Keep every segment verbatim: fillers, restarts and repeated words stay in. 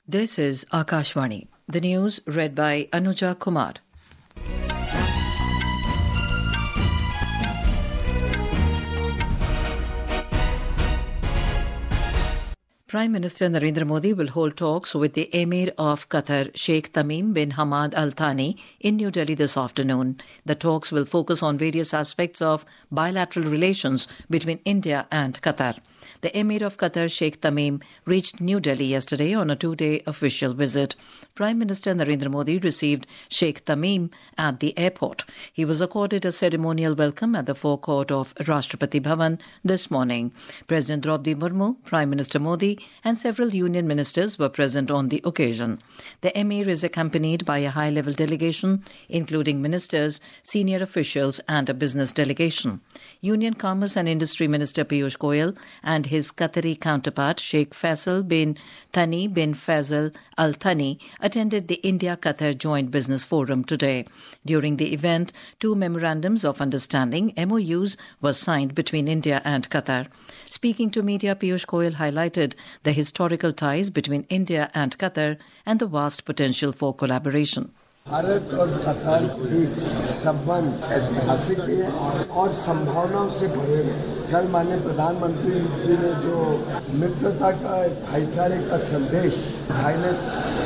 This is Akashvani. The news read by Anuja Kumar. Prime Minister Narendra Modi will hold talks with the Emir of Qatar, Sheikh Tamim bin Hamad Al Thani, in New Delhi this afternoon. The talks will focus on various aspects of bilateral relations between India and Qatar. The Emir of Qatar, Sheikh Tamim, reached New Delhi yesterday on a two-day official visit. Prime Minister Narendra Modi received Sheikh Tamim at the airport. He was accorded a ceremonial welcome at the forecourt of Rashtrapati Bhavan this morning. President Draupadi Murmu, Prime Minister Modi, and several union ministers were present on the occasion. The Emir is accompanied by a high-level delegation, including ministers, senior officials, and a business delegation. Union Commerce and Industry Minister Piyush Goyal and his Qatari counterpart Sheikh Faisal bin Thani bin Faisal Al Thani attended the India-Qatar Joint Business Forum today. During the event, two memorandums of understanding, M O Us, were signed between India and Qatar. Speaking to media, Piyush Goyal highlighted the historical ties between India and Qatar and the vast potential for collaboration. Bharat और Qatar के बीच संबंध ऐतिहासिक है और संभावनाओं से भरे हैं। कल माननीय प्रधानमंत्री जी ने जो मित्रता का भाईचारे का संदेश हाइनेस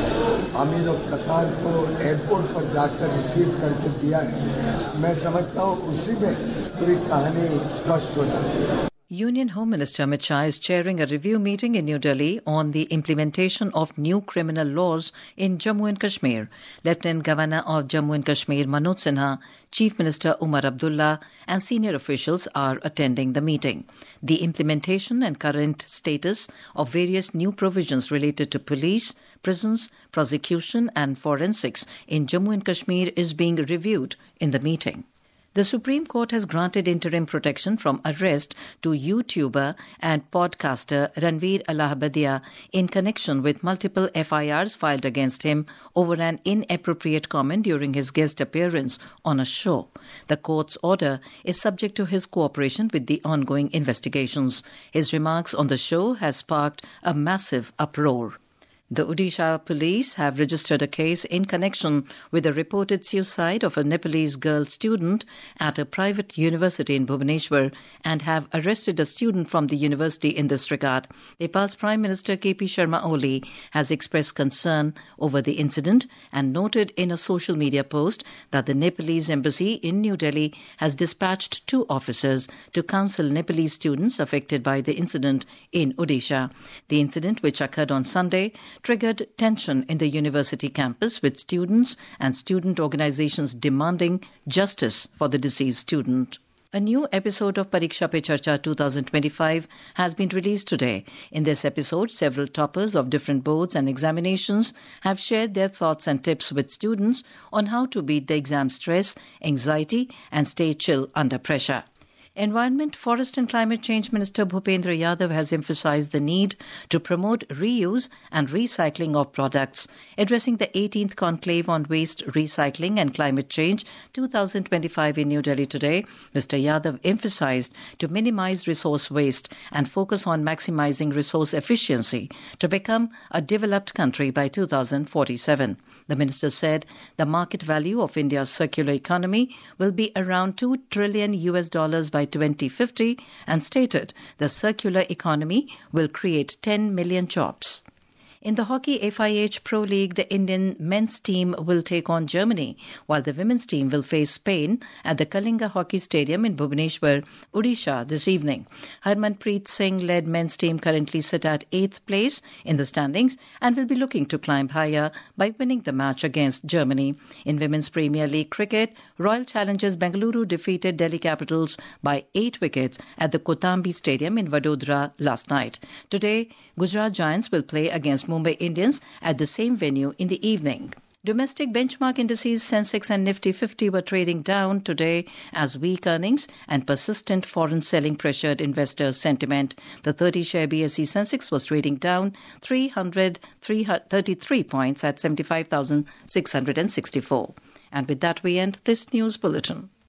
अमीर ऑफ कतर को एयरपोर्ट पर जाकर रिसीव करके दिया है, मैं समझता हूँ उसी में पूरी कहानी स्पष्ट हो जाती है। Union Home Minister Amit Shah is chairing a review meeting in New Delhi on the implementation of new criminal laws in Jammu and Kashmir. Lieutenant Governor of Jammu and Kashmir Manoj Sinha, Chief Minister Umar Abdullah and senior officials are attending the meeting. The implementation and current status of various new provisions related to police, prisons, prosecution and forensics in Jammu and Kashmir is being reviewed in the meeting. The Supreme Court has granted interim protection from arrest to YouTuber and podcaster Ranveer Allahabadia in connection with multiple F I Rs filed against him over an inappropriate comment during his guest appearance on a show. The court's order is subject to his cooperation with the ongoing investigations. His remarks on the show has sparked a massive uproar. The Odisha police have registered a case in connection with the reported suicide of a Nepalese girl student at a private university in Bhubaneswar and have arrested a student from the university in this regard. Nepal's Prime Minister K P Sharma Oli has expressed concern over the incident and noted in a social media post that the Nepalese embassy in New Delhi has dispatched two officers to counsel Nepalese students affected by the incident in Odisha. The incident, which occurred on Sunday, triggered tension in the university campus with students and student organizations demanding justice for the deceased student. A new episode of Pariksha Pe Charcha twenty twenty-five has been released today. In this episode, several toppers of different boards and examinations have shared their thoughts and tips with students on how to beat the exam stress, anxiety, and stay chill under pressure. Environment, Forest and Climate Change Minister Bhupendra Yadav has emphasized the need to promote reuse and recycling of products. Addressing the eighteenth Conclave on Waste, Recycling and Climate Change twenty twenty-five in New Delhi today, Mister Yadav emphasized to minimize resource waste and focus on maximizing resource efficiency to become a developed country by two thousand forty-seven. The minister said the market value of India's circular economy will be around two trillion U S dollars by twenty fifty and stated the circular economy will create ten million jobs. In the Hockey F I H Pro League, the Indian men's team will take on Germany, while the women's team will face Spain at the Kalinga Hockey Stadium in Bhubaneswar, Odisha this evening. Harmanpreet Singh-led men's team currently sit at eighth place in the standings and will be looking to climb higher by winning the match against Germany. In Women's Premier League cricket, Royal Challengers Bengaluru defeated Delhi Capitals by eight wickets at the Kotambi Stadium in Vadodara last night. Today, Gujarat Giants will play against Mumbai Indians at the same venue in the evening. Domestic benchmark indices Sensex and Nifty fifty were trading down today as weak earnings and persistent foreign selling pressured investor sentiment. The thirty-share B S E Sensex was trading down three hundred thirty-three points at seventy-five thousand six hundred sixty-four. And with that we end this news bulletin.